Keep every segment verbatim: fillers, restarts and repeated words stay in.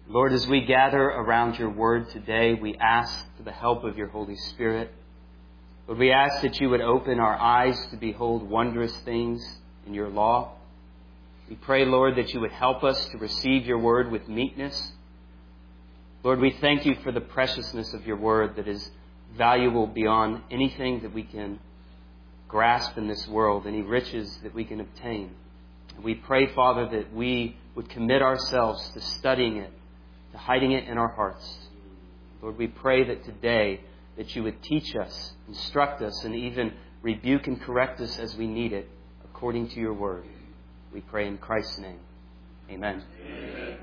Lord, as we gather around your word today, we ask for the help of your Holy Spirit. Lord, we ask that you would open our eyes to behold wondrous things in your law. We pray, Lord, that you would help us to receive your word with meekness. Lord, we thank you for the preciousness of your word that is valuable beyond anything that we can grasp in this world, any riches that we can obtain. We pray, Father, that we would commit ourselves to studying it, to hiding it in our hearts. Lord, we pray that today that you would teach us, instruct us, and even rebuke and correct us as we need it, according to your word. We pray in Christ's name. Amen. Amen.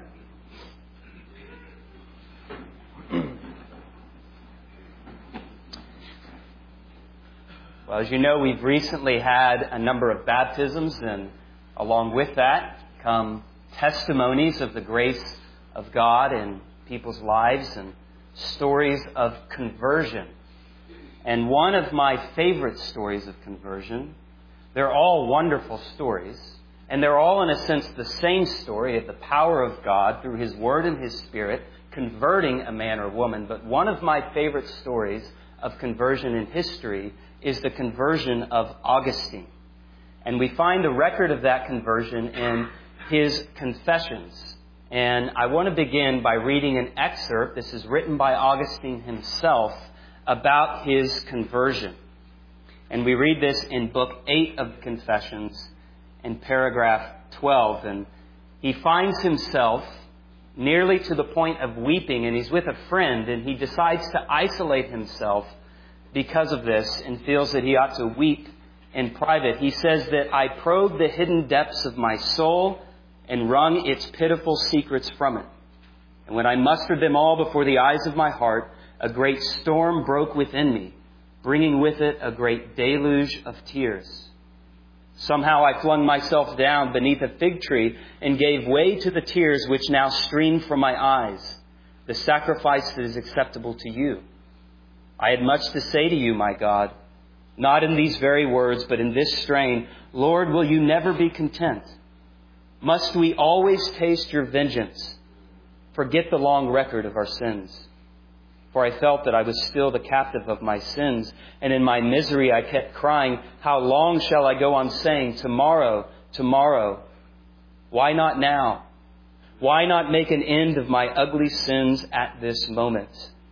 Well, as you know, we've recently had a number of baptisms, and along with that come testimonies of the grace of God in people's lives and stories of conversion. And one of my favorite stories of conversion, they're all wonderful stories, and they're all in a sense the same story of the power of God through His Word and His Spirit converting a man or woman. But one of my favorite stories of conversion in history is the conversion of Augustine. And we find the record of that conversion in his Confessions. And I want to begin by reading an excerpt. This is written by Augustine himself about his conversion. And we read this in Book eight of Confessions in paragraph twelve. And he finds himself nearly to the point of weeping, and he's with a friend, and he decides to isolate himself because of this and feels that he ought to weep in private. He says that I probed the hidden depths of my soul and wrung its pitiful secrets from it. And when I mustered them all before the eyes of my heart, a great storm broke within me, bringing with it a great deluge of tears. Somehow I flung myself down beneath a fig tree and gave way to the tears which now streamed from my eyes, the sacrifice that is acceptable to you. I had much to say to you, my God, not in these very words, but in this strain. Lord, will you never be content? Must we always taste your vengeance? Forget the long record of our sins. For I felt that I was still the captive of my sins, and in my misery I kept crying, how long shall I go on saying, tomorrow, tomorrow? Why not now? Why not make an end of my ugly sins at this moment?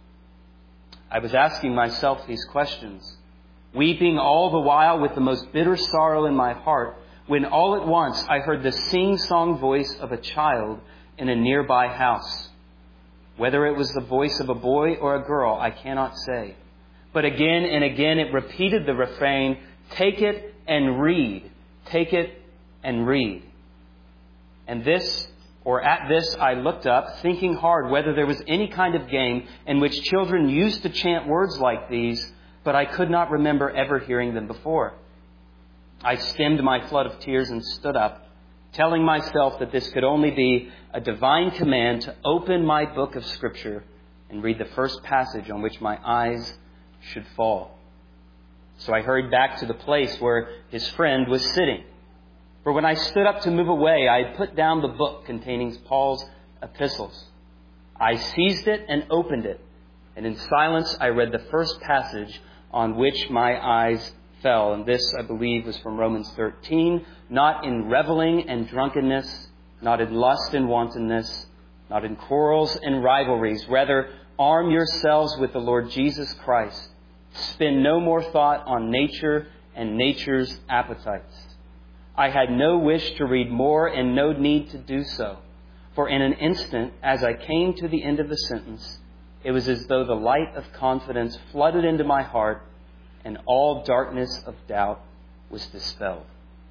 I was asking myself these questions, weeping all the while with the most bitter sorrow in my heart, when all at once I heard the sing-song voice of a child in a nearby house. Whether it was the voice of a boy or a girl, I cannot say. But again and again it repeated the refrain, take it and read, take it and read. And this, or at this, I looked up, thinking hard whether there was any kind of game in which children used to chant words like these, but I could not remember ever hearing them before. I stemmed my flood of tears and stood up, telling myself that this could only be a divine command to open my book of Scripture and read the first passage on which my eyes should fall. So I hurried back to the place where his friend was sitting. For when I stood up to move away, I had put down the book containing Paul's epistles. I seized it and opened it, and in silence I read the first passage on which my eyes fell. And this, I believe, was from Romans thirteen. Not in reveling and drunkenness, not in lust and wantonness, not in quarrels and rivalries. Rather, arm yourselves with the Lord Jesus Christ. Spend no more thought on nature and nature's appetites. I had no wish to read more and no need to do so. For in an instant, as I came to the end of the sentence, it was as though the light of confidence flooded into my heart and all darkness of doubt was dispelled.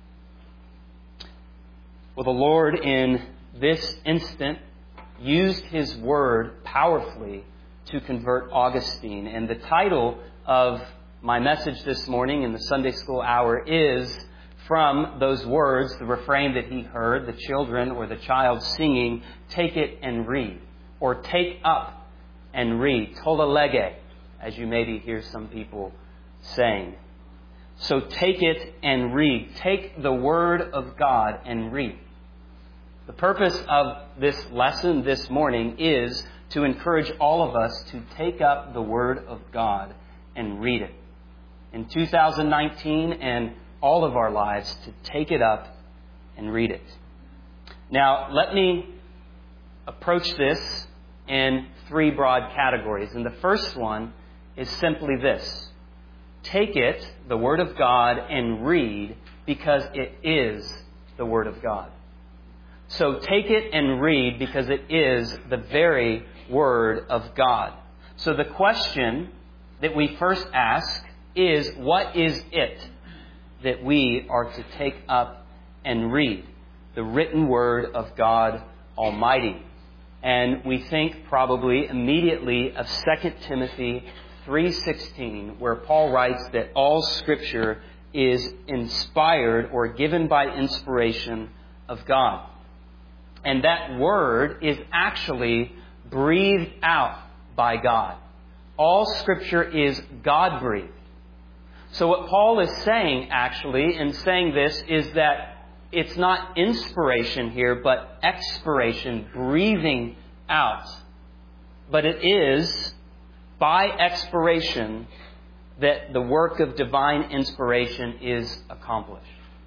Well, the Lord in this instant used His Word powerfully to convert Augustine. And the title of my message this morning in the Sunday school hour is from those words, the refrain that he heard, the children or the child singing, take it and read, or take up and read, tola lege, as you maybe hear some people saying. So take it and read. Take the Word of God and read. The purpose of this lesson this morning is to encourage all of us to take up the Word of God and read it. In two thousand nineteen and all of our lives, to take it up and read it. Now, let me approach this in three broad categories. And the first one is simply this. Take it, the Word of God, and read because it is the Word of God. So take it and read because it is the very Word of God. So the question that we first ask is, what is it that we are to take up and read? The written Word of God Almighty. And we think probably immediately of Second Timothy three sixteen, where Paul writes that all Scripture is inspired or given by inspiration of God. And that Word is actually breathed out by God. All Scripture is God-breathed. So what Paul is saying, actually, in saying this, is that it's not inspiration here, but expiration, breathing out. But it is by expiration that the work of divine inspiration is accomplished.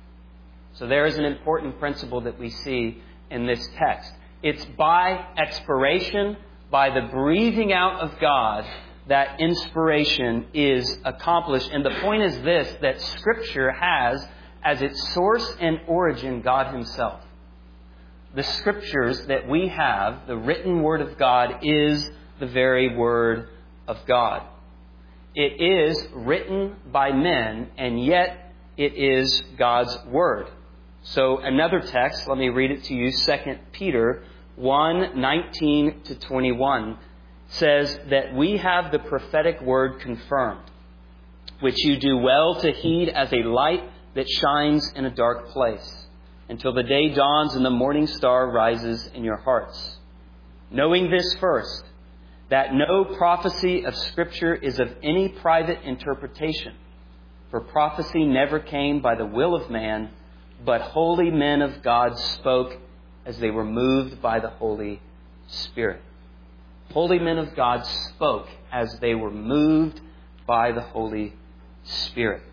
So there is an important principle that we see in this text. It's by expiration, by the breathing out of God, that inspiration is accomplished. And the point is this, that Scripture has as its source and origin God Himself. The Scriptures that we have, the written Word of God, is the very Word of God. It is written by men, and yet it is God's Word. So another text, let me read it to you, Second Peter one nineteen to twenty-one, says that we have the prophetic word confirmed, which you do well to heed as a light that shines in a dark place, until the day dawns and the morning star rises in your hearts. Knowing this first, that no prophecy of Scripture is of any private interpretation, for prophecy never came by the will of man, but holy men of God spoke as they were moved by the Holy Spirit. Holy men of God spoke as they were moved by the Holy Spirit.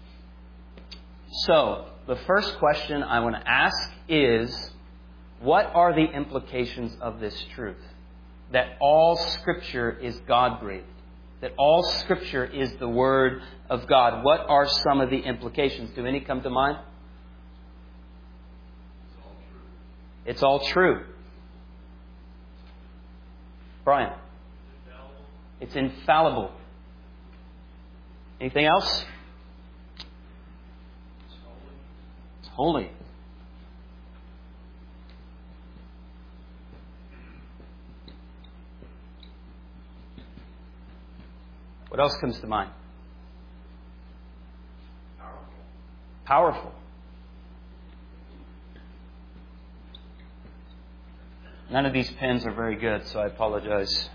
So, the first question I want to ask is, what are the implications of this truth? That all Scripture is God-breathed. That all Scripture is the Word of God. What are some of the implications? Do any come to mind? It's all true. Brian? It's infallible. Anything else? It's holy. What else comes to mind? Powerful. Powerful. None of these pens are very good, so I apologize.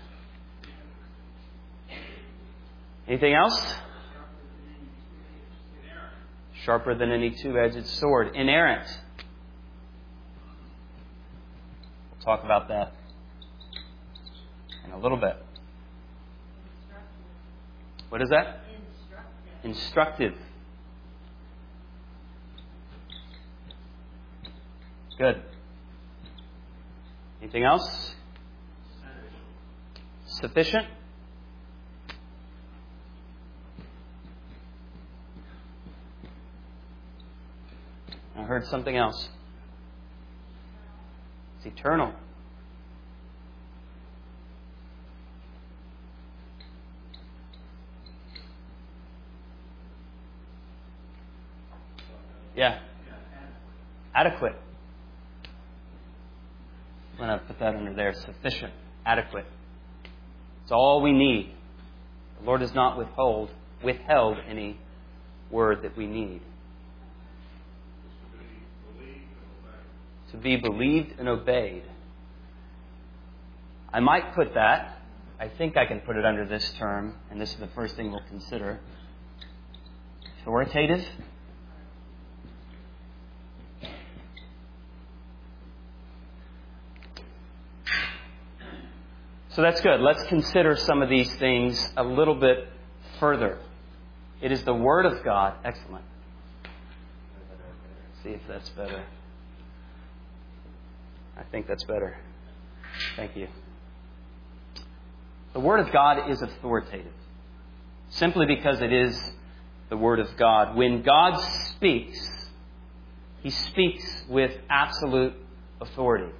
Anything else? Sharper than any two-edged sword. Inerrant. We'll talk about that in a little bit. What is that? Instructive. Instructive. Good. Anything else? Sufficient. I heard something else. It's eternal. Yeah. Adequate. I'm going to put that under there. Sufficient. Adequate. It's all we need. The Lord has not withhold, withheld any word that we need. To be believed and obeyed. I might put that, I think I can put it under this term, and this is the first thing we'll consider. Authoritative. So that's good. Let's consider some of these things a little bit further. It is the Word of God. Excellent. Let's see if that's better. I think that's better. Thank you. The Word of God is authoritative, simply because it is the Word of God. When God speaks, He speaks with absolute authority.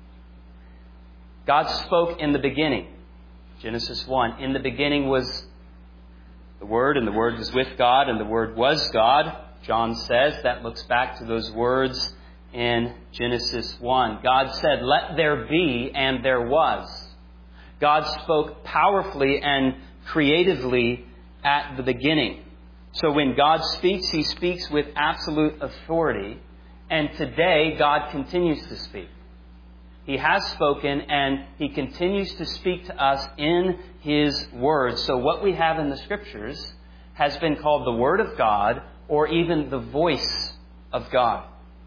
God spoke in the beginning. Genesis one. In the beginning was the Word, and the Word was with God, and the Word was God. John says that looks back to those words in Genesis one. God said, "Let there be," and there was. God spoke powerfully and creatively at the beginning. So when God speaks, He speaks with absolute authority. And today, God continues to speak. He has spoken, and He continues to speak to us in His Word. So what we have in the Scriptures has been called the Word of God, or even the voice of God.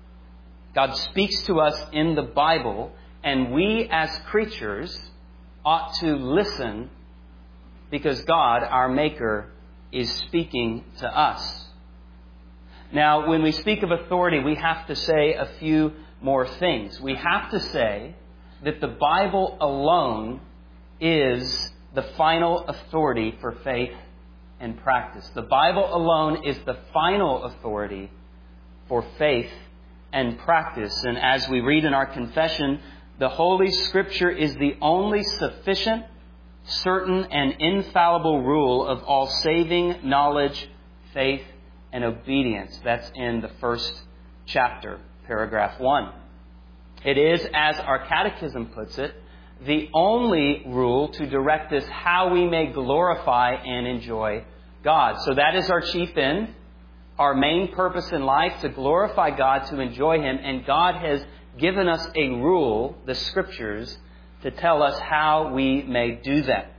God speaks to us in the Bible, and we as creatures ought to listen because God, our Maker, is speaking to us. Now, when we speak of authority, we have to say a few more things. We have to say that the Bible alone is the final authority for faith and practice. The Bible alone is the final authority for faith and practice. And as we read in our confession, the Holy Scripture is the only sufficient, certain, and infallible rule of all saving knowledge, faith, and obedience. That's in the first chapter, paragraph one. It is, as our catechism puts it, the only rule to direct us how we may glorify and enjoy God. So that is our chief end, our main purpose in life, to glorify God, to enjoy Him. And God has given us a rule, the Scriptures, to tell us how we may do that.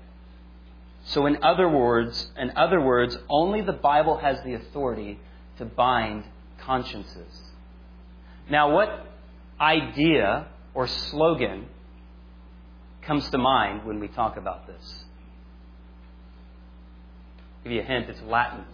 So in other words, in other words, only the Bible has the authority to bind consciences. Now, what idea or slogan comes to mind when we talk about this? I'll give you a hint, it's Latin.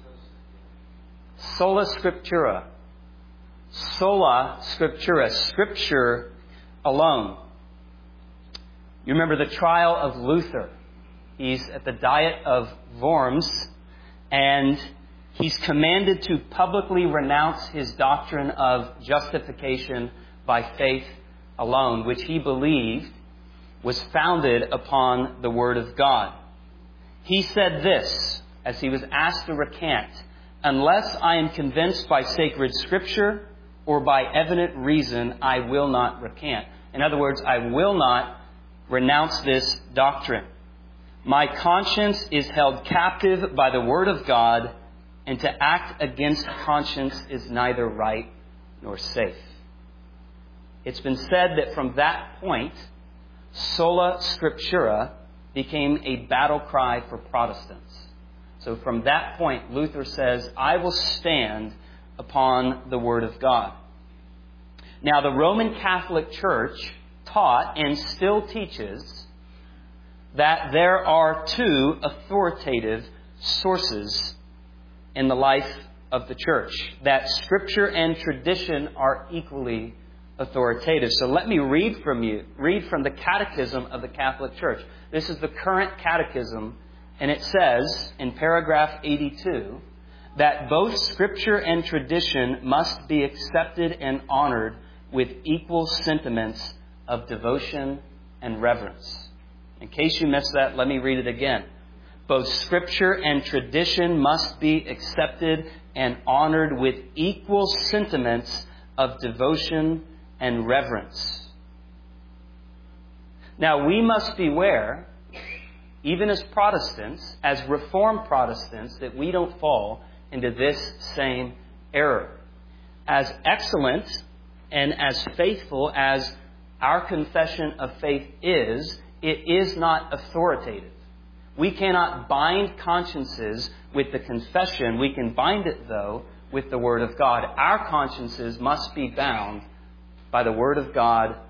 Sola Scriptura. Sola Scriptura. Scripture alone. You remember the trial of Luther. He's at the Diet of Worms, and he's commanded to publicly renounce his doctrine of justification by faith alone, which he believed was founded upon the Word of God. He said this, as he was asked to recant, "Unless I am convinced by sacred Scripture or by evident reason, I will not recant." In other words, I will not renounce this doctrine. My conscience is held captive by the Word of God, and to act against conscience is neither right nor safe. It's been said that from that point, Sola Scriptura became a battle cry for Protestants. So from that point, Luther says, I will stand upon the Word of God. Now, the Roman Catholic Church taught and still teaches that there are two authoritative sources in the life of the church, that Scripture and tradition are equally authoritative. So let me read from you, read from the Catechism of the Catholic Church. This is the current catechism, and it says in paragraph eighty-two that both Scripture and tradition must be accepted and honored with equal sentiments of devotion and reverence. In case you missed that, let me read it again. Both Scripture and tradition must be accepted and honored with equal sentiments of devotion and reverence. Now, we must beware, even as Protestants, as Reformed Protestants, that we don't fall into this same error. As excellent and as faithful as our confession of faith is, it is not authoritative. We cannot bind consciences with the confession. We can bind it, though, with the Word of God. Our consciences must be bound by the Word of God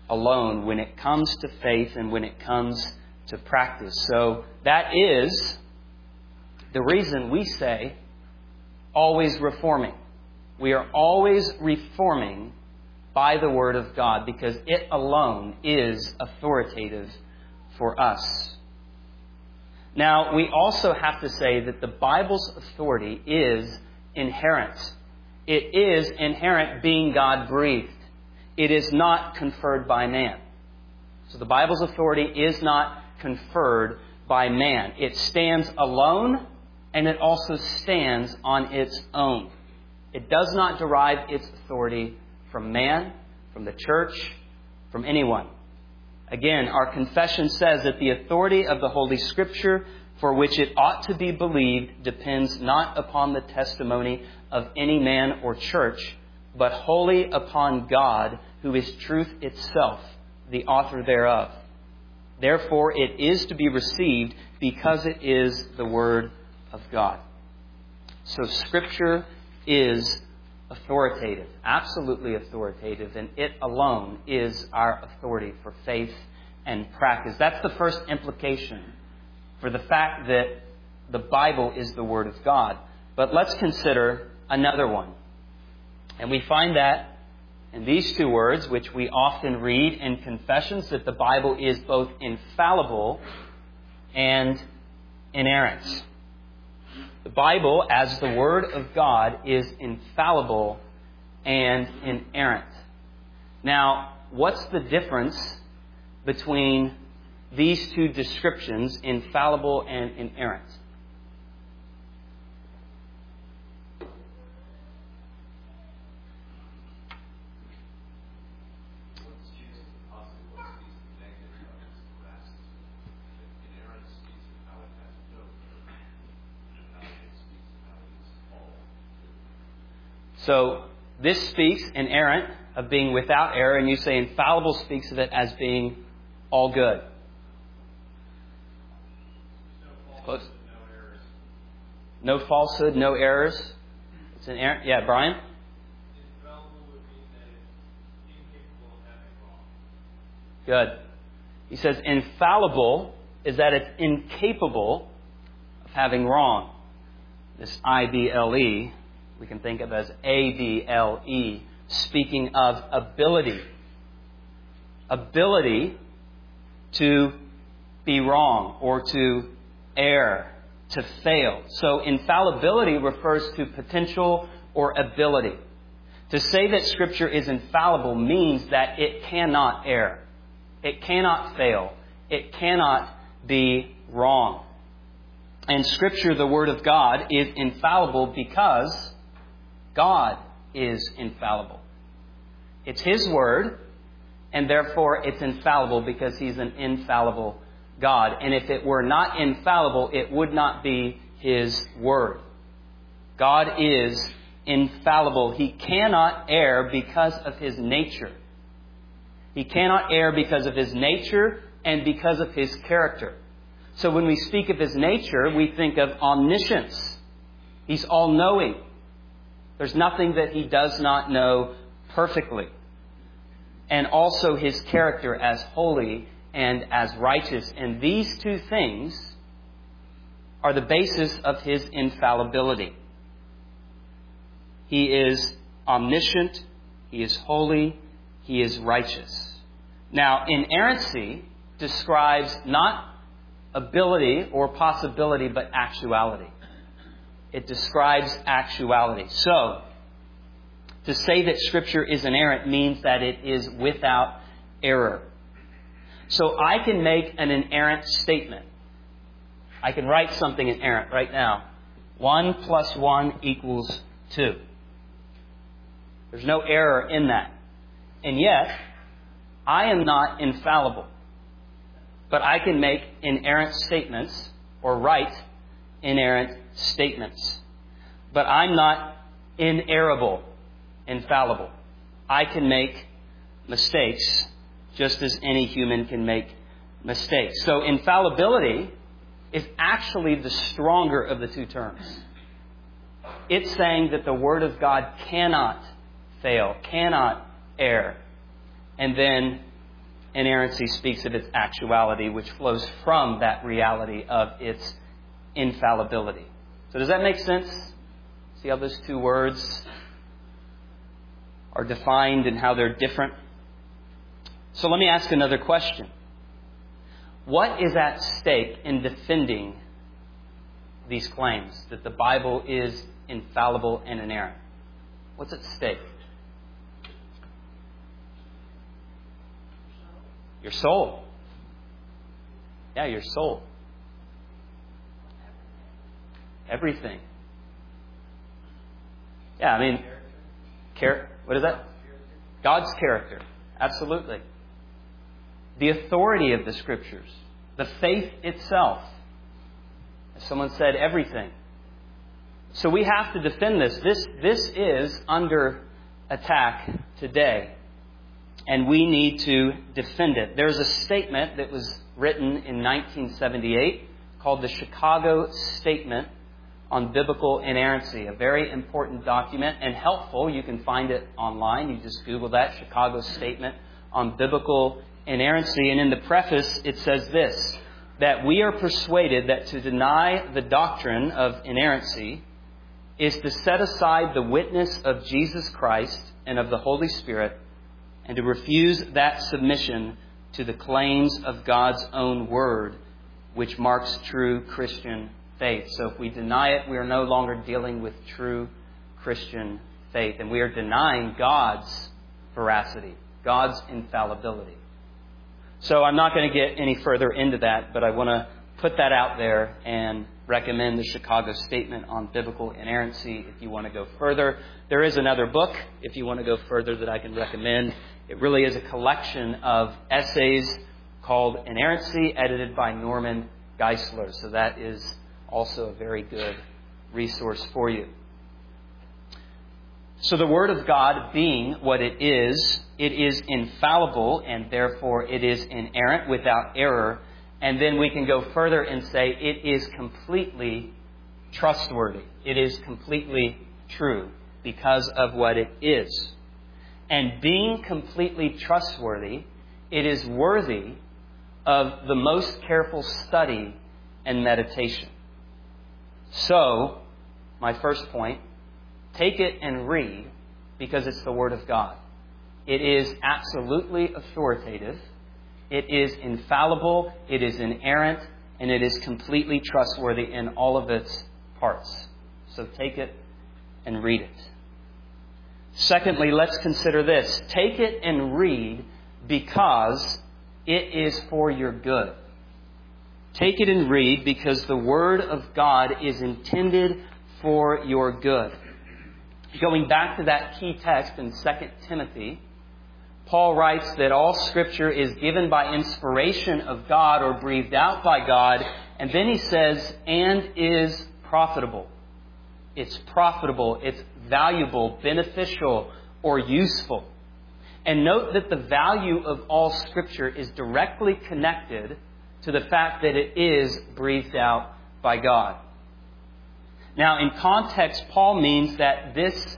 alone when it comes to faith and when it comes to practice. So that is the reason we say always reforming. We are always reforming by the Word of God because it alone is authoritative for us. Now, we also have to say that the Bible's authority is inherent. It is inherent, being God-breathed. It is not conferred by man. So the Bible's authority is not conferred by man. It stands alone, and it also stands on its own. It does not derive its authority from man, from the church, from anyone. Again, our confession says that the authority of the Holy Scripture, for which it ought to be believed, depends not upon the testimony of any man or church, but wholly upon God, who is truth itself, the author thereof. Therefore, it is to be received because it is the Word of God. So Scripture is authoritative, absolutely authoritative, and it alone is our authority for faith and practice. That's the first implication for the fact that the Bible is the Word of God. But let's consider another one. And we find that in these two words, which we often read in confessions, that the Bible is both infallible and inerrant. The Bible, as the Word of God, is infallible and inerrant. Now, what's the difference between these two descriptions, infallible and inerrant? So this speaks, inerrant, of being without error, and you say infallible speaks of it as being all good. No falsehood, no errors. No falsehood, no errors. It's inerrant. Yeah, Brian? Infallible would mean that it's incapable of having wrong. Good. He says infallible is that it's incapable of having wrong. This I B L E we can think of as A B L E, speaking of ability. Ability to be wrong or to err, to fail. So infallibility refers to potential or ability. To say that Scripture is infallible means that it cannot err. It cannot fail. It cannot be wrong. And Scripture, the Word of God, is infallible because God is infallible. It's His Word, and therefore it's infallible because He's an infallible God. And if it were not infallible, it would not be His Word. God is infallible. He cannot err because of His nature. He cannot err because of His nature and because of His character. So when we speak of His nature, we think of omniscience. He's all-knowing. There's nothing that He does not know perfectly. And also His character as holy and as righteous. And these two things are the basis of His infallibility. He is omniscient, He is holy, He is righteous. Now, inerrancy describes not ability or possibility, but actuality. It describes actuality. So, to say that Scripture is inerrant means that it is without error. So I can make an inerrant statement. I can write something inerrant right now. One plus one equals two. There's no error in that. And yet, I am not infallible. But I can make inerrant statements or write inerrant statements. But I'm not inerrable, infallible. I can make mistakes just as any human can make mistakes. So infallibility is actually the stronger of the two terms. It's saying that the Word of God cannot fail, cannot err. And then inerrancy speaks of its actuality, which flows from that reality of its infallibility. So does that make sense? See how those two words are defined and how they're different? So let me ask another question. What is at stake in defending these claims that the Bible is infallible and inerrant? What's at stake? Your soul. Yeah, your soul. Everything. Yeah, I mean, char- what is that? God's character. Absolutely. The authority of the Scriptures. The faith itself. As someone said, everything. So we have to defend this. This, this is under attack today. And we need to defend it. There's a statement that was written in nineteen seventy-eight called the Chicago Statement on Biblical Inerrancy. A very important document and helpful. You can find it online. You just Google that, Chicago Statement on Biblical Inerrancy. And in the preface it says this, that we are persuaded that to deny the doctrine of inerrancy is to set aside the witness of Jesus Christ and of the Holy Spirit, and to refuse that submission to the claims of God's own Word, which marks true Christian faith. So if we deny it, we are no longer dealing with true Christian faith. And we are denying God's veracity, God's infallibility. So I'm not going to get any further into that, but I want to put that out there and recommend the Chicago Statement on Biblical Inerrancy if you want to go further. There is another book, if you want to go further, that I can recommend. It really is a collection of essays called Inerrancy, edited by Norman Geisler. So that is also a very good resource for you. So the Word of God being what it is, it is infallible and therefore it is inerrant without error. And then we can go further and say it is completely trustworthy. It is completely true because of what it is. And being completely trustworthy, it is worthy of the most careful study and meditation. So, my first point, take it and read because it's the Word of God. It is absolutely authoritative. It is infallible. It is inerrant. And it is completely trustworthy in all of its parts. So take it and read it. Secondly, let's consider this. Take it and read because it is for your good. Take it and read because the Word of God is intended for your good. Going back to that key text in Second Timothy, Paul writes that all Scripture is given by inspiration of God or breathed out by God. And then he says, and is profitable. It's profitable, it's valuable, beneficial, or useful. And note that the value of all Scripture is directly connected to the fact that it is breathed out by God. Now, in context, Paul means that this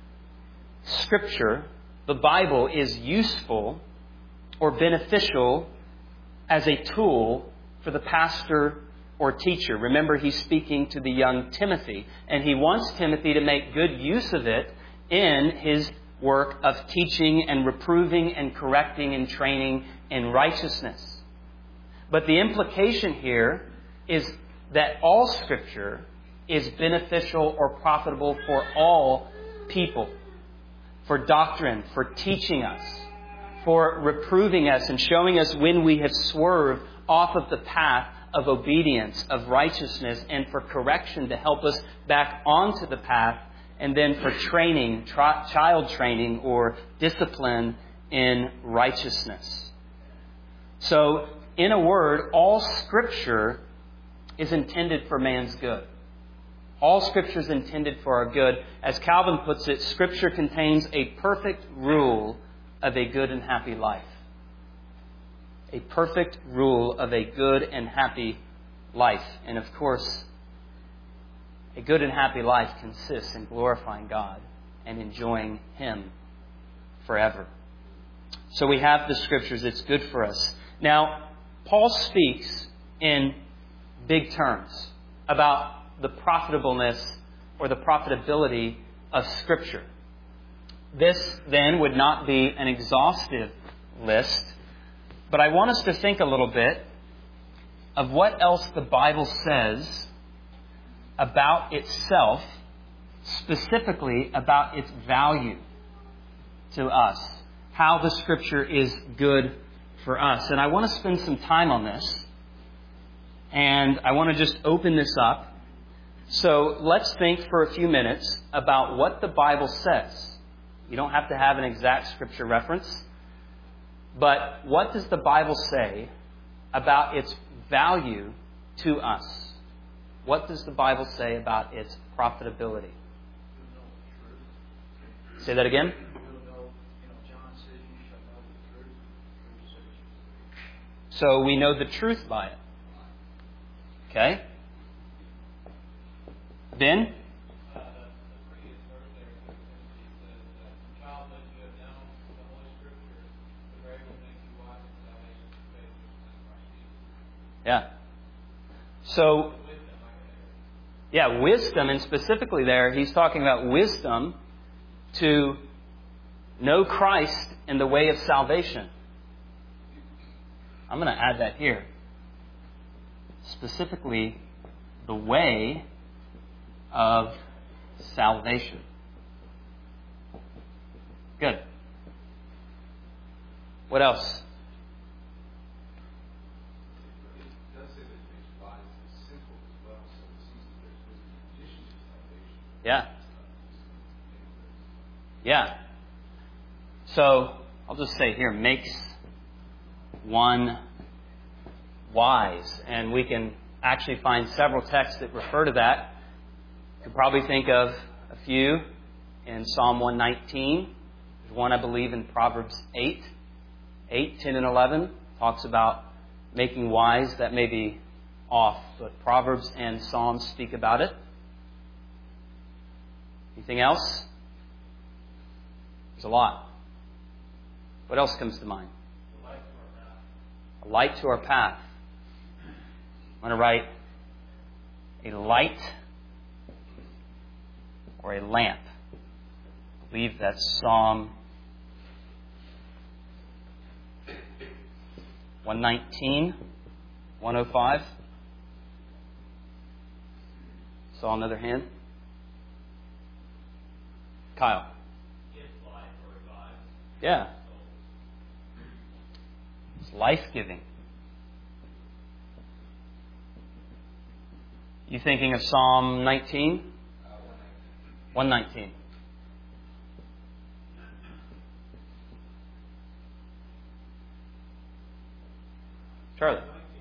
Scripture, the Bible, is useful or beneficial as a tool for the pastor or teacher. Remember, he's speaking to the young Timothy, and he wants Timothy to make good use of it in his work of teaching and reproving and correcting and training in righteousness. But the implication here is that all Scripture is beneficial or profitable for all people. For doctrine, for teaching us, for reproving us and showing us when we have swerved off of the path of obedience, of righteousness, and for correction to help us back onto the path, and then for training, tri- child training or discipline in righteousness. So, in a word, all Scripture is intended for man's good. All Scripture is intended for our good. As Calvin puts it, Scripture contains a perfect rule of a good and happy life. A perfect rule of a good and happy life. And of course, a good and happy life consists in glorifying God and enjoying Him forever. So we have the Scriptures. It's good for us. Now, Paul speaks in big terms about the profitableness or the profitability of Scripture. This, then, would not be an exhaustive list, but I want us to think a little bit of what else the Bible says about itself, specifically about its value to us, how the Scripture is good for us. And I want to spend some time on this, and I want to just open this up. So let's think for a few minutes about what the Bible says. You don't have to have an exact Scripture reference, but what does the Bible say about its value to us? What does the Bible say about its profitability? Say that again. So we know the truth by it. Okay? Ben? Yeah. So, yeah, wisdom, and specifically there, he's talking about wisdom to know Christ in the way of salvation. I'm going to add that here. Specifically, the way of salvation. Good. What else? Yeah. Yeah. So, I'll just say here, makes one wise. And we can actually find several texts that refer to that. You could probably think of a few in Psalm one nineteen. There's one, I believe, in Proverbs eight. eight, ten, and eleven talks about making wise. That may be off, but Proverbs and Psalms speak about it. Anything else? There's a lot. What else comes to mind? A light to our path. I'm going to write a light or a lamp. I believe that's Psalm one nineteen, one oh five. Saw another hand. Kyle. Yeah. It's life-giving. You thinking of Psalm nineteen? one nineteen. Charlie.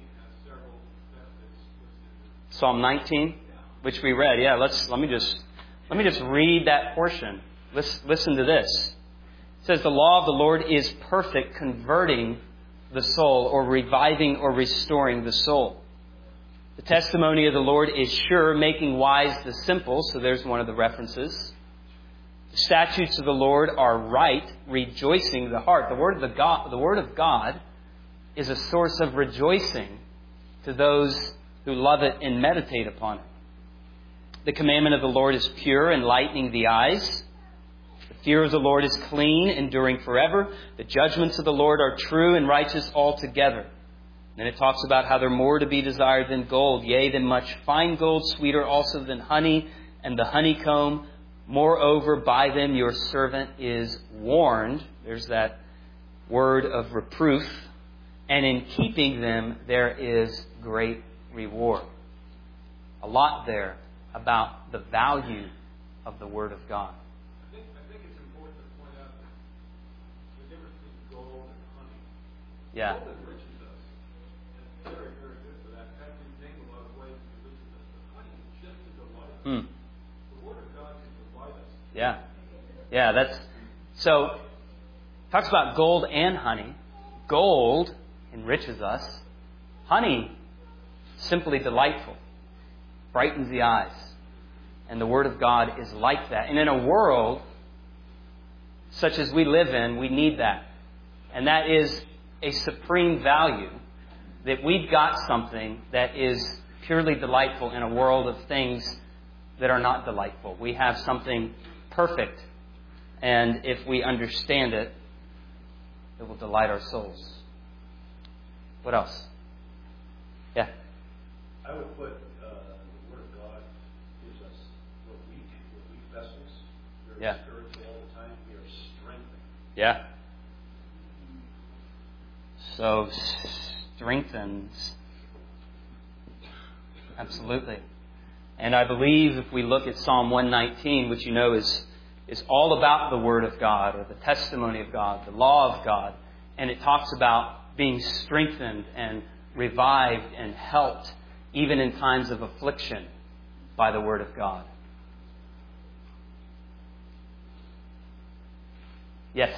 Psalm nineteen, which we read. Yeah, let's let me just let me just read that portion. Listen, listen to this. It says, "The law of the Lord is perfect, converting the soul," or reviving or restoring the soul. "The testimony of the Lord is sure, making wise the simple." So there's one of the references. "The statutes of the Lord are right, rejoicing the heart." The word of the God, the word of God is a source of rejoicing to those who love it and meditate upon it. "The commandment of the Lord is pure, enlightening the eyes. The fear of the Lord is clean, enduring forever. The judgments of the Lord are true and righteous altogether." Then it talks about how they're more to be desired than gold, yea, than much fine gold, sweeter also than honey and the honeycomb. "Moreover, by them your servant is warned." There's that word of reproof. "And in keeping them there is great reward." A lot there about the value of the Word of God. I think, I think it's important to point out the difference between gold and honey. Yeah. Gold enriches us. It's very, very good for that. Every thing, a lot of ways, enriches us. But honey is just to delight us. Hmm. The Word of God can delight us. Yeah. Yeah, that's... So, talks about gold and honey. Gold enriches us. Honey, simply delightful. Brightens the eyes. And the Word of God is like that. And in a world such as we live in, we need that. And that is a supreme value, that we've got something that is purely delightful in a world of things that are not delightful. We have something perfect, and if we understand it, it will delight our souls. What else? Yeah? I would put uh, the Word of God gives us, we're weak, we're weak vessels. We're Yeah. spiritual all the time. We are strengthened. Yeah. So, strengthens. Absolutely. And I believe if we look at Psalm one nineteen, which you know is, is all about the Word of God, or the testimony of God, the law of God, and it talks about being strengthened and revived and helped, even in times of affliction, by the Word of God. Yes?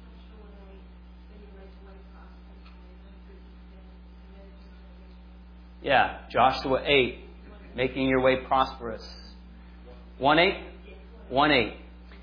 Yeah, Joshua eight, making your way prosperous. one eight? one eight.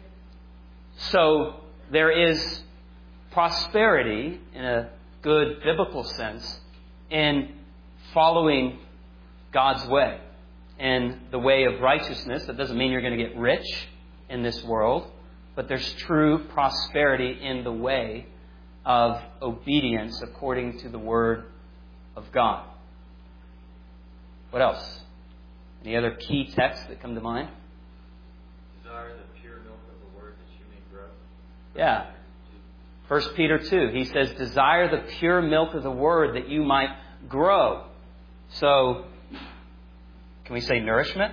So there is prosperity in a good biblical sense in following God's way and the way of righteousness. That doesn't mean you're going to get rich in this world, but there's true prosperity in the way of obedience according to the Word of God. What else? Any other key texts that come to mind? Desire the pure milk of the Word that you may grow. Yeah. First Peter two, he says, desire the pure milk of the Word that you might grow. So, can we say nourishment?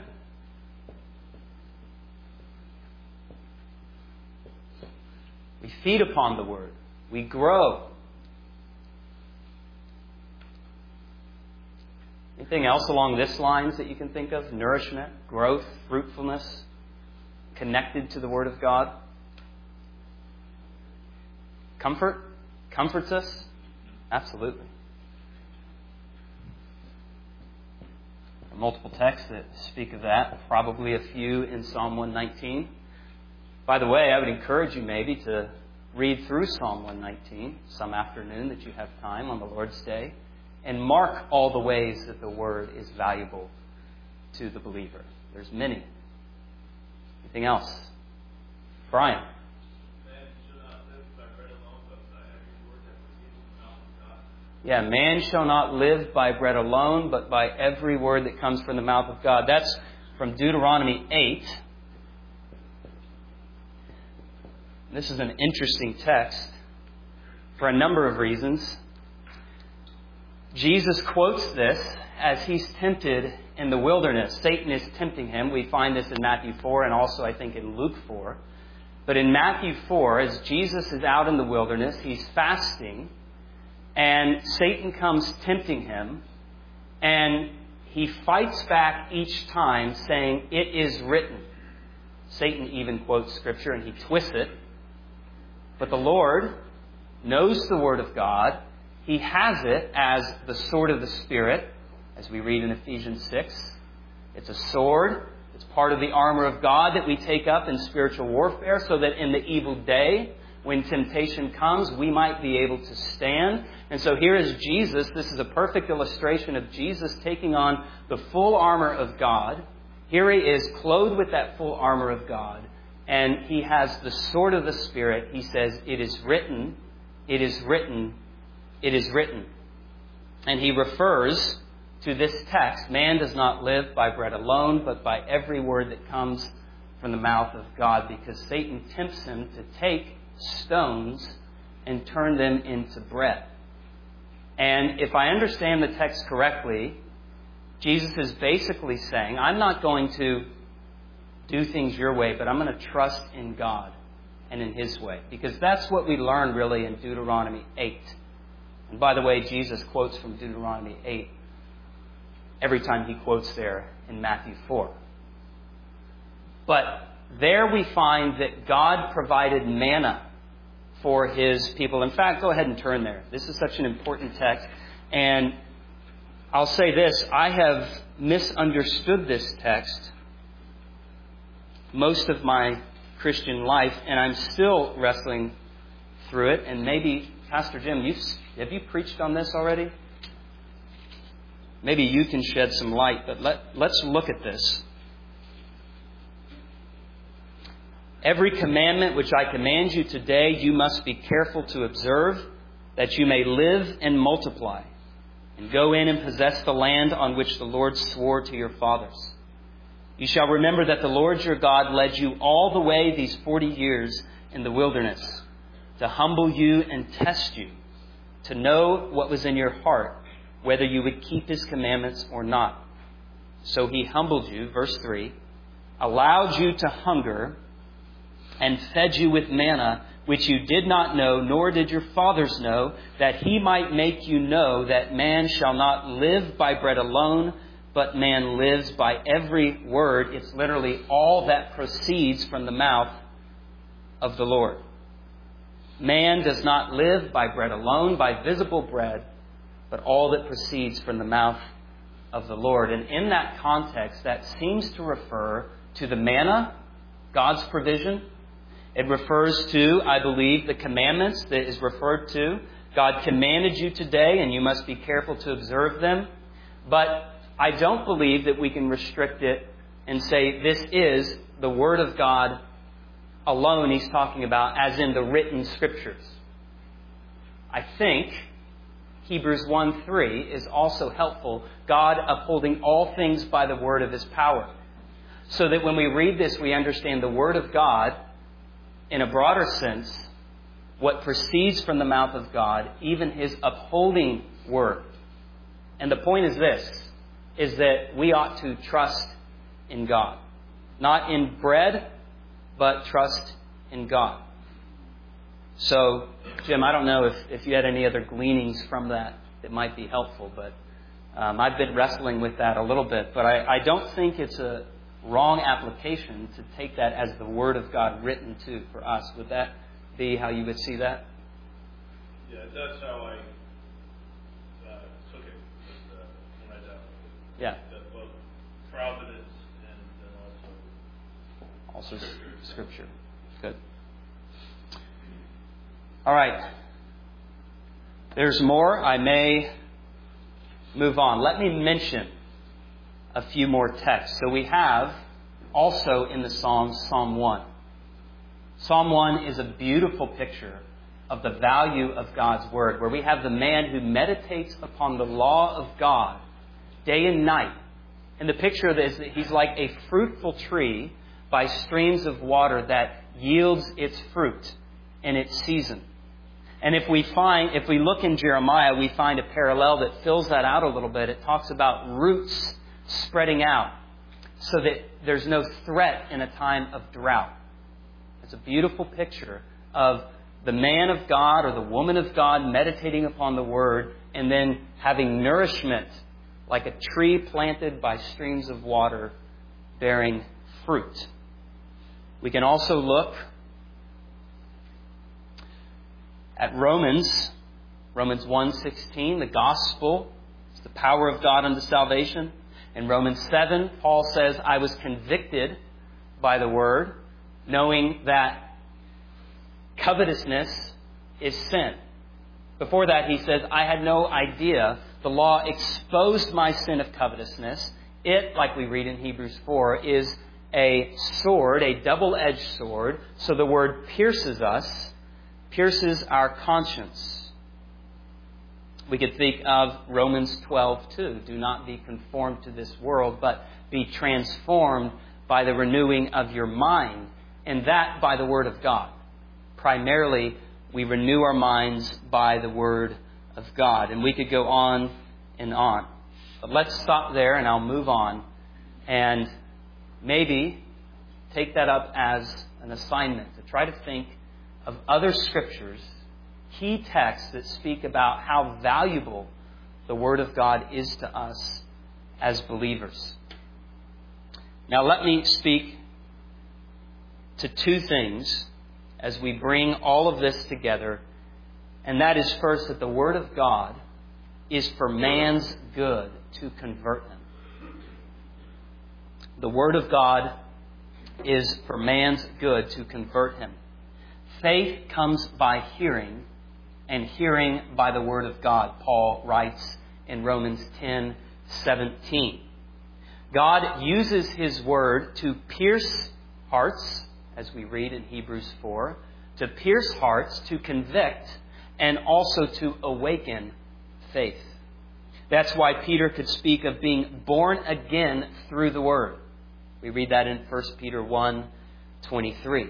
We feed upon the Word. We grow. Anything else along this lines that you can think of? Nourishment, growth, fruitfulness, connected to the Word of God? Comfort? Comforts us? Absolutely. Multiple texts that speak of that. Probably a few in Psalm one nineteen. By the way, I would encourage you maybe to read through Psalm one nineteen some afternoon that you have time on the Lord's Day, and mark all the ways that the Word is valuable to the believer. There's many. Anything else? Brian? Yeah, man shall not live by bread alone, but by every word that comes from the mouth of God. That's from Deuteronomy eight. This is an interesting text for a number of reasons. Jesus quotes this as he's tempted in the wilderness. Satan is tempting him. We find this in Matthew four and also, I think, in Luke four. But in Matthew four, as Jesus is out in the wilderness, he's fasting, and Satan comes tempting him, and he fights back each time saying, "It is written." Satan even quotes Scripture and he twists it. But the Lord knows the Word of God. He has it as the sword of the Spirit, as we read in Ephesians six. It's a sword. It's part of the armor of God that we take up in spiritual warfare so that in the evil day, when temptation comes, we might be able to stand. And so here is Jesus. This is a perfect illustration of Jesus taking on the full armor of God. Here he is clothed with that full armor of God. And he has the sword of the Spirit. He says, "It is written, it is written, it is written." And he refers to this text, man does not live by bread alone, but by every word that comes from the mouth of God, because Satan tempts him to take stones and turn them into bread. And if I understand the text correctly, Jesus is basically saying, I'm not going to do things your way, but I'm going to trust in God and in His way. Because that's what we learn really in Deuteronomy eight. And by the way, Jesus quotes from Deuteronomy eight every time he quotes there in Matthew four. But there we find that God provided manna for His people. In fact, go ahead and turn there. This is such an important text. And I'll say this, I have misunderstood this text most of my Christian life, and I'm still wrestling through it. And maybe, Pastor Jim, you've, have you preached on this already? Maybe you can shed some light, but let, let's look at this. Every commandment which I command you today, you must be careful to observe, that you may live and multiply, and go in and possess the land on which the Lord swore to your fathers. You shall remember that the Lord your God led you all the way these forty years in the wilderness, to humble you and test you, to know what was in your heart, whether you would keep His commandments or not. So He humbled you, verse three, allowed you to hunger, and fed you with manna, which you did not know, nor did your fathers know, that He might make you know that man shall not live by bread alone, but man lives by every word. It's literally all that proceeds from the mouth of the Lord. Man does not live by bread alone, by visible bread, but all that proceeds from the mouth of the Lord. And in that context, that seems to refer to the manna, God's provision. It refers to, I believe, the commandments that is referred to. God commanded you today, and you must be careful to observe them. But I don't believe that we can restrict it and say this is the Word of God alone He's talking about, as in the written Scriptures. I think Hebrews one three is also helpful. God upholding all things by the word of His power. So that when we read this, we understand the Word of God in a broader sense, what proceeds from the mouth of God, even His upholding word. And the point is this, is that we ought to trust in God. Not in bread, but trust in God. So, Jim, I don't know if, if you had any other gleanings from that that might be helpful, but um, I've been wrestling with that a little bit. But I, I don't think it's a wrong application to take that as the Word of God written to for us. Would that be how you would see that? Yeah, that's how I uh, took it uh, when I read that. Yeah. That both providence and then also... Also Scripture. Good. All right. There's more. I may move on. Let me mention a few more texts. So we have also in the Psalms, Psalm one. Psalm one is a beautiful picture of the value of God's Word, where we have the man who meditates upon the law of God day and night. And the picture of this is that he's like a fruitful tree by streams of water that yields its fruit in its season. And if we find, if we look in Jeremiah, we find a parallel that fills that out a little bit. It talks about roots spreading out so that there's no threat in a time of drought. It's a beautiful picture of the man of God or the woman of God meditating upon the Word and then having nourishment like a tree planted by streams of water bearing fruit. We can also look at Romans, Romans one sixteen, the gospel. It's the power of God unto salvation. In Romans seven, Paul says, I was convicted by the word, knowing that covetousness is sin. Before that, he says, I had no idea. The law exposed my sin of covetousness. It, like we read in Hebrews four, is a sword, a double-edged sword. So the word pierces us, pierces our conscience. We could think of Romans twelve two. Do not be conformed to this world, but be transformed by the renewing of your mind. And that by the Word of God. Primarily, we renew our minds by the Word of God. And we could go on and on. But let's stop there and I'll move on. And maybe take that up as an assignment to try to think of other scriptures, key texts that speak about how valuable the Word of God is to us as believers. Now let me speak to two things as we bring all of this together. And that is first that the Word of God is for man's good to convert him. The Word of God is for man's good to convert him. Faith comes by hearing, and hearing by the Word of God, Paul writes in Romans ten seventeen. God uses His Word to pierce hearts, as we read in Hebrews four, to pierce hearts, to convict, and also to awaken faith. That's why Peter could speak of being born again through the Word. We read that in First Peter one twenty-three.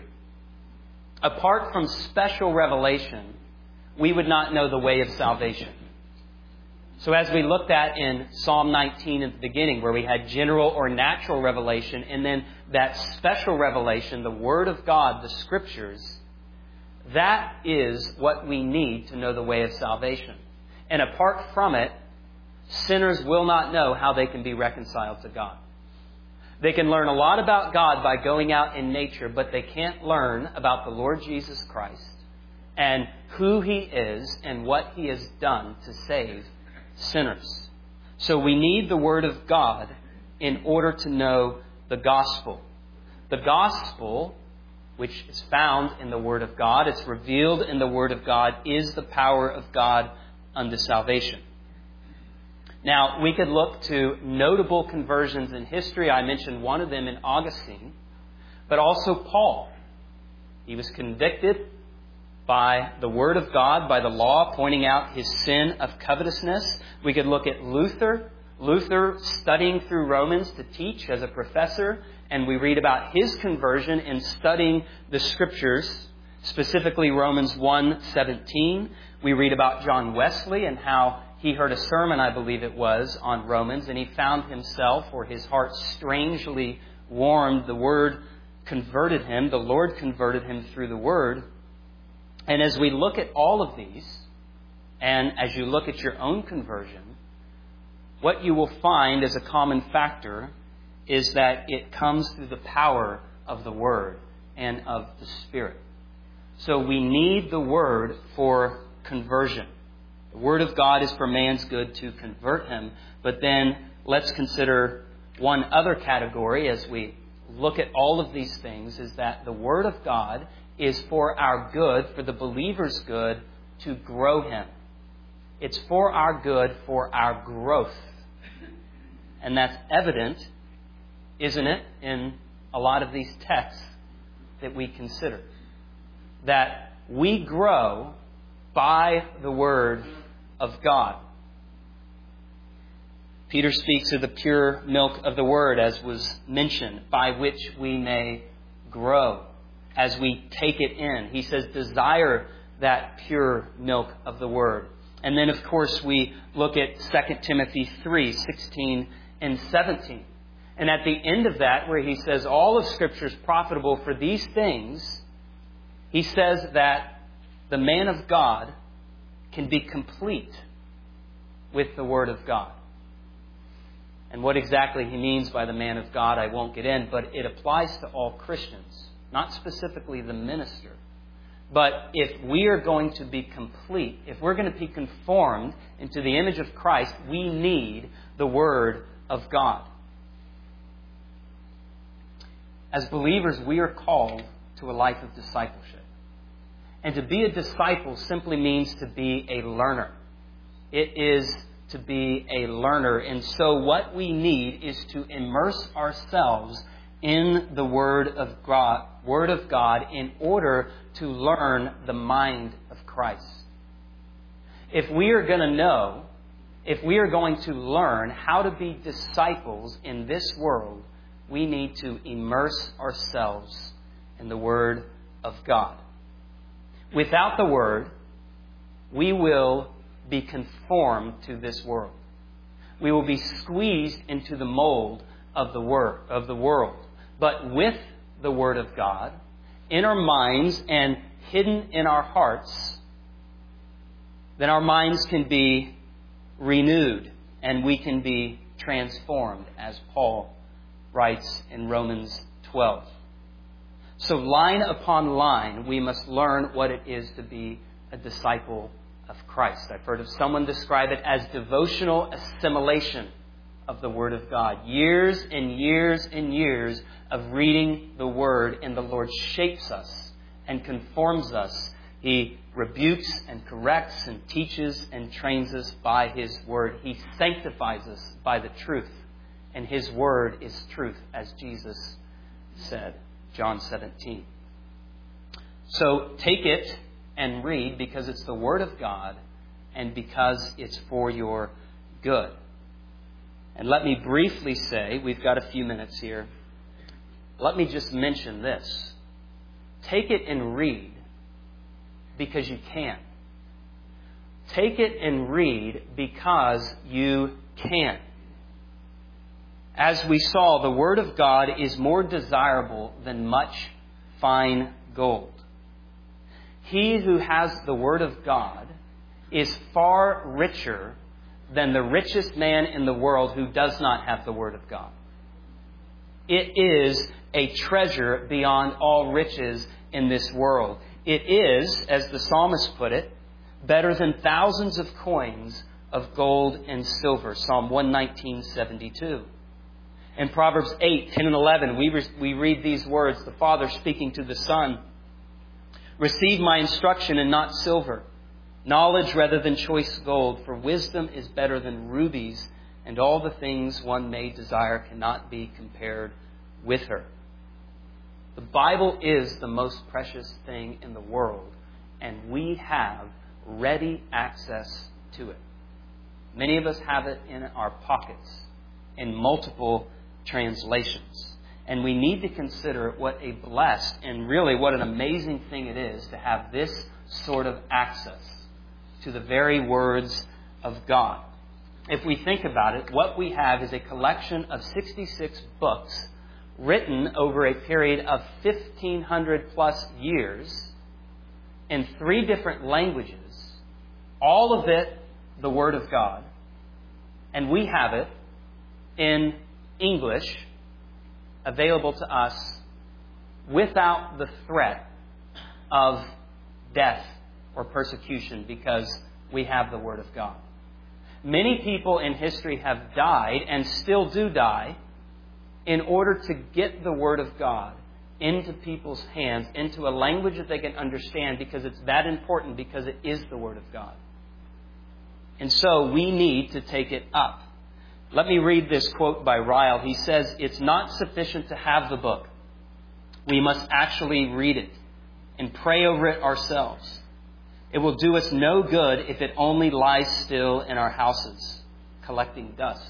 Apart from special revelation, we would not know the way of salvation. So as we looked at in Psalm nineteen at the beginning, where we had general or natural revelation, and then that special revelation, the Word of God, the Scriptures, that is what we need to know the way of salvation. And apart from it, sinners will not know how they can be reconciled to God. They can learn a lot about God by going out in nature, but they can't learn about the Lord Jesus Christ and who He is and what He has done to save sinners. So we need the Word of God in order to know the gospel. The gospel, which is found in the Word of God, it's revealed in the Word of God, is the power of God unto salvation. Now, we could look to notable conversions in history. I mentioned one of them in Augustine, but also Paul. He was convicted by the Word of God, by the law, pointing out his sin of covetousness. We could look at Luther. Luther studying through Romans to teach as a professor, and we read about his conversion in studying the Scriptures, specifically Romans one seventeen. We read about John Wesley and how he heard a sermon, I believe it was, on Romans, and he found himself, or his heart strangely warmed. The Word converted him. The Lord converted him through the Word. And as we look at all of these, and as you look at your own conversion, what you will find as a common factor is that it comes through the power of the Word and of the Spirit. So we need the Word for conversion. The Word of God is for man's good to convert him. But then let's consider one other category as we look at all of these things, is that the Word of God is for our good, for the believer's good, to grow him. It's for our good, for our growth. And that's evident, isn't it, in a lot of these texts that we consider. That we grow by the Word of God. Peter speaks of the pure milk of the Word, as was mentioned, by which we may grow as we take it in. He says, desire that pure milk of the Word. And then, of course, we look at Second Timothy three sixteen and seventeen. And at the end of that, where he says all of Scripture is profitable for these things, he says that the man of God can be complete with the Word of God. And what exactly he means by the man of God, I won't get in, but it applies to all Christians, not specifically the minister. But if we are going to be complete, if we're going to be conformed into the image of Christ, we need the Word of God. As believers, we are called to a life of discipleship. And to be a disciple simply means to be a learner. It is to be a learner. And so what we need is to immerse ourselves in the Word of God, Word of God in order to learn the mind of Christ. If we are going to know, if we are going to learn how to be disciples in this world, we need to immerse ourselves in the Word of God. Without the Word, we will be conformed to this world. We will be squeezed into the mold of the word of the world. But with the Word of God in our minds and hidden in our hearts, then our minds can be renewed and we can be transformed, as Paul writes in Romans twelve. So line upon line, we must learn what it is to be a disciple of Christ. I've heard of someone describe it as devotional assimilation of the Word of God. Years and years and years of reading the Word, and the Lord shapes us and conforms us. He rebukes and corrects and teaches and trains us by His Word. He sanctifies us by the truth. And His Word is truth, as Jesus said, John seventeen. So take it and read because it's the Word of God and because it's for your good. And let me briefly say, we've got a few minutes here. Let me just mention this. Take it and read because you can. Take it and read because you can. As we saw, the Word of God is more desirable than much fine gold. He who has the Word of God is far richer than the richest man in the world who does not have the Word of God. It is a treasure beyond all riches in this world. It is, as the psalmist put it, better than thousands of coins of gold and silver. Psalm one nineteen, seventy-two. In Proverbs eight, ten and eleven, we, re- we read these words, the Father speaking to the Son. Receive my instruction and not silver, knowledge rather than choice gold, for wisdom is better than rubies, and all the things one may desire cannot be compared with her. The Bible is the most precious thing in the world, and we have ready access to it. Many of us have it in our pockets in multiple translations. And we need to consider what a blessed and really what an amazing thing it is to have this sort of access to the very words of God. If we think about it, what we have is a collection of sixty-six books written over a period of fifteen hundred plus years in three different languages, all of it the Word of God. And we have it in English available to us without the threat of death or persecution because we have the Word of God. Many people in history have died and still do die in order to get the Word of God into people's hands, into a language that they can understand, because it's that important, because it is the Word of God. And so we need to take it up. Let me read this quote by Ryle. He says, "It's not sufficient to have the book. We must actually read it and pray over it ourselves. It will do us no good if it only lies still in our houses, collecting dust.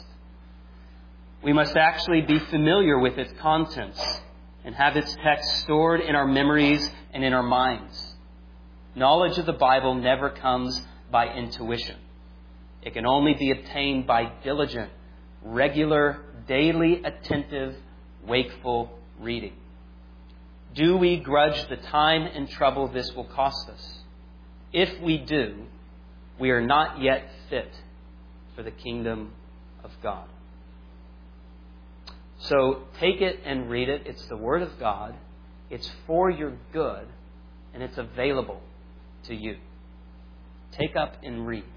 We must actually be familiar with its contents and have its text stored in our memories and in our minds. Knowledge of the Bible never comes by intuition. It can only be obtained by diligent, regular, daily, attentive, wakeful reading. Do we grudge the time and trouble this will cost us? If we do, we are not yet fit for the kingdom of God." So take it and read it. It's the Word of God. It's for your good, and it's available to you. Take up and read.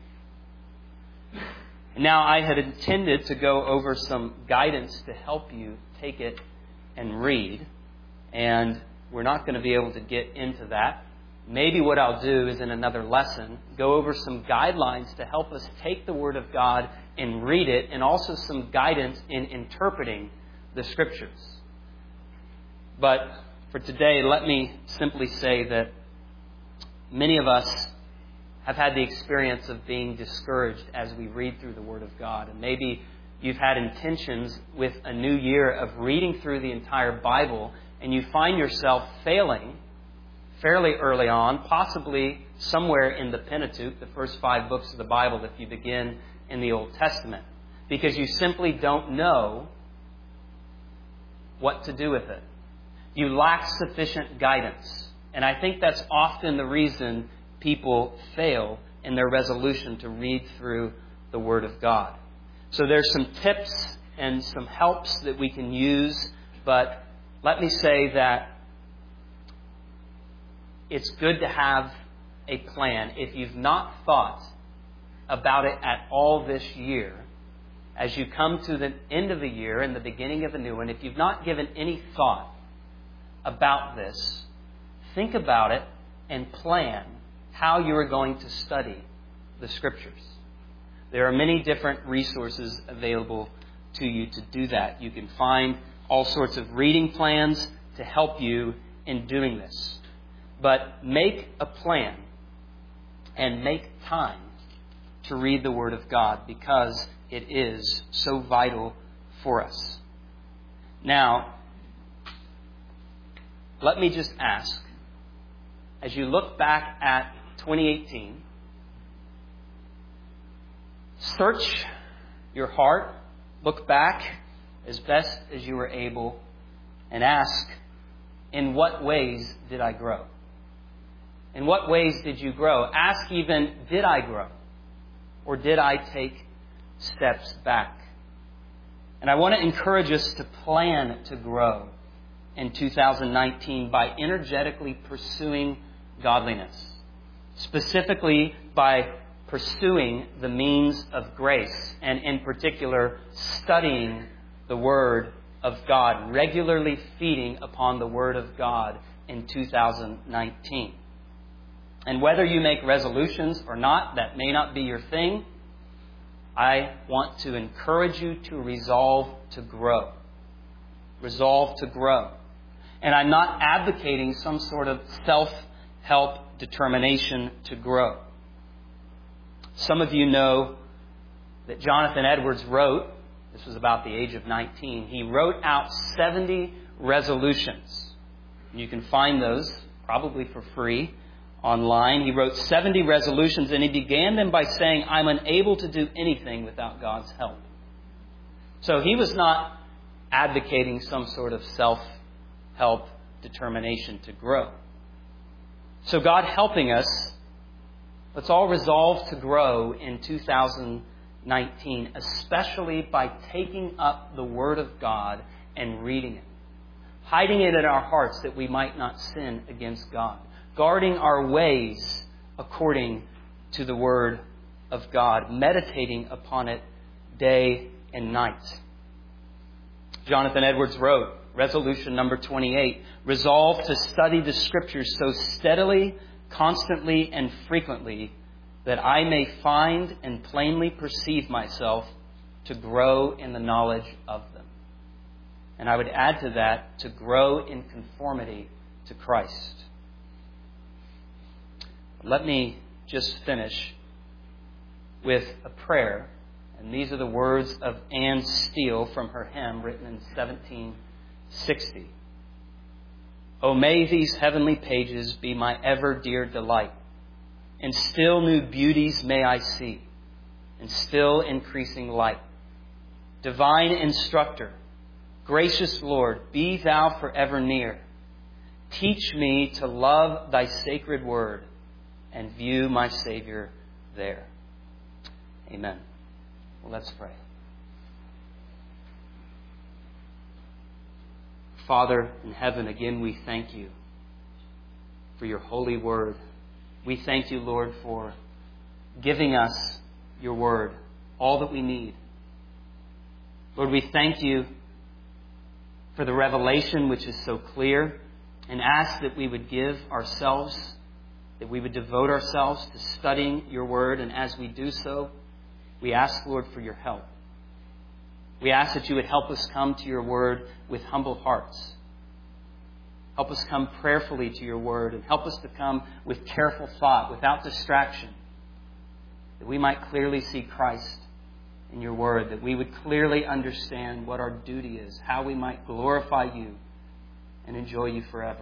Now, I had intended to go over some guidance to help you take it and read, and we're not going to be able to get into that. Maybe what I'll do is in another lesson, go over some guidelines to help us take the Word of God and read it, and also some guidance in interpreting the Scriptures. But for today, let me simply say that many of us have had the experience of being discouraged as we read through the Word of God. And maybe you've had intentions with a new year of reading through the entire Bible, and you find yourself failing fairly early on, possibly somewhere in the Pentateuch, the first five books of the Bible, if you begin in the Old Testament, because you simply don't know what to do with it. You lack sufficient guidance. And I think that's often the reason people fail in their resolution to read through the Word of God. So there's some tips and some helps that we can use, but let me say that it's good to have a plan. If you've not thought about it at all this year, as you come to the end of the year and the beginning of the new one, if you've not given any thought about this, think about it and plan how you are going to study the Scriptures. There are many different resources available to you to do that. You can find all sorts of reading plans to help you in doing this. But make a plan and make time to read the Word of God, because it is so vital for us. Now, let me just ask, as you look back at twenty eighteen, search your heart, look back as best as you were able, and ask, in what ways did I grow? In what ways did you grow? Ask even, did I grow? Or did I take steps back? And I want to encourage us to plan to grow in two thousand nineteen by energetically pursuing godliness. Specifically by pursuing the means of grace, and in particular, studying the Word of God, regularly feeding upon the Word of God in two thousand nineteen. And whether you make resolutions or not, that may not be your thing, I want to encourage you to resolve to grow. Resolve to grow. And I'm not advocating some sort of self-help determination to grow. Some of you know that Jonathan Edwards wrote, this was about the age of nineteen, he wrote out seventy resolutions. You can find those probably for free online. He wrote seventy resolutions, and he began them by saying, I'm unable to do anything without God's help. So he was not advocating some sort of self-help determination to grow. So God helping us, let's all resolve to grow in two thousand nineteen, especially by taking up the Word of God and reading it. Hiding it in our hearts that we might not sin against God. Guarding our ways according to the Word of God. Meditating upon it day and night. Jonathan Edwards wrote, resolution number twenty-eight, resolve to study the Scriptures so steadily, constantly, and frequently that I may find and plainly perceive myself to grow in the knowledge of them. And I would add to that, to grow in conformity to Christ. Let me just finish with a prayer. And these are the words of Anne Steele from her hymn written in seventeen sixty. Oh, may these heavenly pages be my ever dear delight, and still new beauties may I see, and still increasing light. Divine Instructor, gracious Lord, be Thou forever near. Teach me to love Thy sacred word, and view my Savior there. Amen. Well, let's pray. Father in heaven, again we thank You for Your holy word. We thank You, Lord, for giving us Your word, all that we need. Lord, we thank You for the revelation which is so clear, and ask that we would give ourselves, that we would devote ourselves to studying Your word. And as we do so, we ask, Lord, for Your help. We ask that You would help us come to Your word with humble hearts. Help us come prayerfully to Your word, and help us to come with careful thought, without distraction, that we might clearly see Christ in Your word, that we would clearly understand what our duty is, how we might glorify You and enjoy You forever.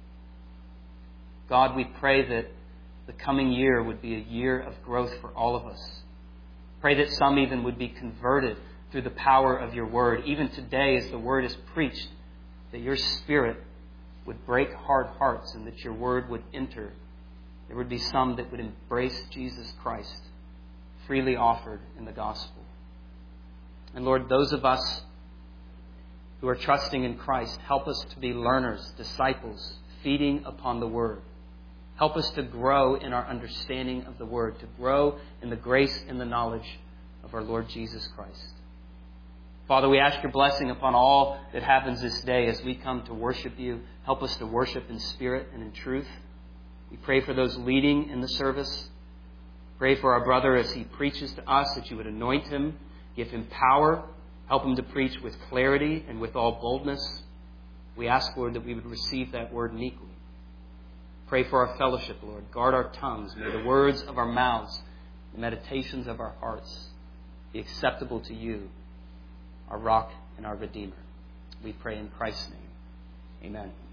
God, we pray that the coming year would be a year of growth for all of us. Pray that some even would be converted through the power of Your word. Even today, as the word is preached, that Your Spirit would break hard hearts, and that Your word would enter. There would be some that would embrace Jesus Christ, freely offered in the gospel. And Lord, those of us who are trusting in Christ, help us to be learners, disciples, feeding upon the word. Help us to grow in our understanding of the word, to grow in the grace and the knowledge of our Lord Jesus Christ. Father, we ask your blessing upon all that happens this day as we come to worship you. Help us to worship in spirit and in truth. We pray for those leading in the service. Pray for our brother as he preaches to us, that you would anoint him, give him power, help him to preach with clarity and with all boldness. We ask, Lord, that we would receive that word meekly. Pray for our fellowship, Lord. Guard our tongues. May the words of our mouths, the meditations of our hearts be acceptable to you, our rock and our Redeemer. We pray in Christ's name. Amen.